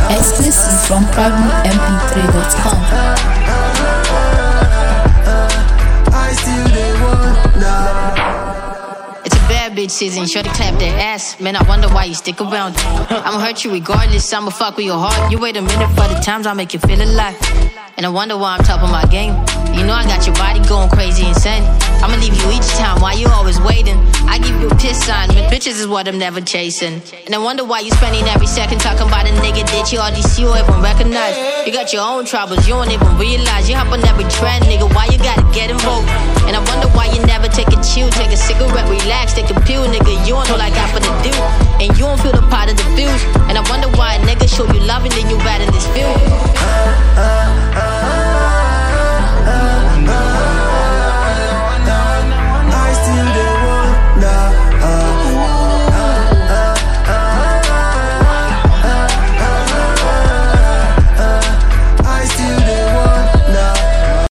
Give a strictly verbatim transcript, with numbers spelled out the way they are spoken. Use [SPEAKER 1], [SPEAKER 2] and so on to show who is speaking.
[SPEAKER 1] Exclusive from private m p three dot com.
[SPEAKER 2] I still they wonder.
[SPEAKER 3] It's a bad bitch season, sure to clap their ass. Man, I wonder why you stick around. I'ma hurt you regardless, I'ma fuck with your heart. You wait a minute for the times I make you feel alive. And I wonder why I'm top of my game. You know I got your body going crazy insane. I'ma leave you each time, why you always waiting? I give you a piss sign, but bitches is what I'm never chasing. And I wonder why you spending every second talking about a nigga that you already see or even recognize. You got your own troubles, you don't even realize. You hop on every trend, nigga, why you gotta get involved? And I wonder why you never take a chill, take a cigarette, relax, take a pill, nigga. You don't know what I got for the do, and you don't feel the part of the views. And I wonder why a nigga show you love